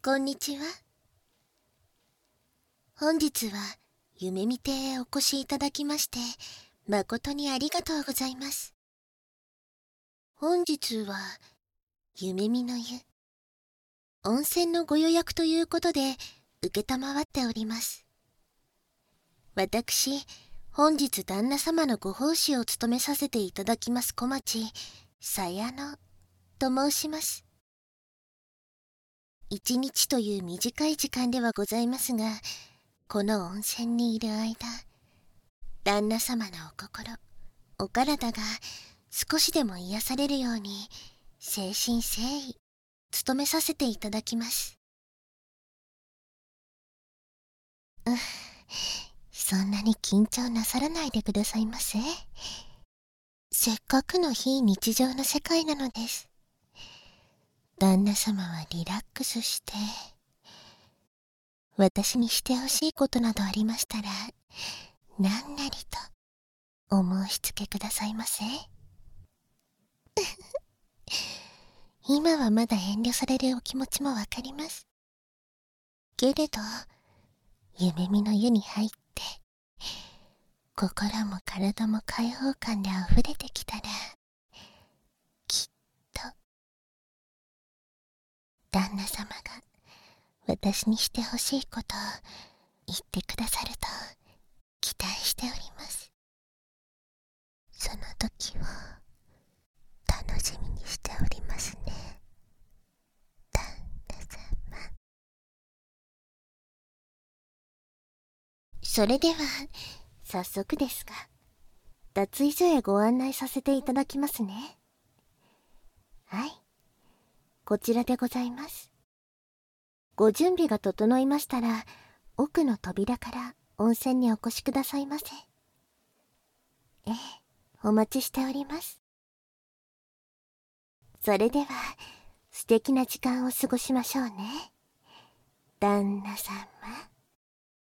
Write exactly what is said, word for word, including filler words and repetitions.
こんにちは。本日は夢見亭へお越しいただきまして誠にありがとうございます。本日は夢見の湯、温泉のご予約ということで承っております。私、本日旦那様のご奉仕を務めさせていただきます小町さやのと申します。一日という短い時間ではございますが、この温泉にいる間、旦那様のお心、お体が少しでも癒されるように誠心誠意努めさせていただきます。うっ、そんなに緊張なさらないでくださいませ。せっかくの非日常の世界なのです。旦那様はリラックスして、私にしてほしいことなどありましたら、何なりとお申し付けくださいませ。今はまだ遠慮されるお気持ちもわかります。けれど、夢見の湯に入って、心も体も開放感で溢れてきたら、きっと、旦那様が私にしてほしいことを言ってくださると期待しております。その時を楽しみにしておりますね、旦那様。それでは早速ですが、脱衣所へご案内させていただきますね。はい、こちらでございます。ご準備が整いましたら、奥の扉から温泉にお越しくださいませ。ええ、お待ちしております。それでは素敵な時間を過ごしましょうね、旦那様。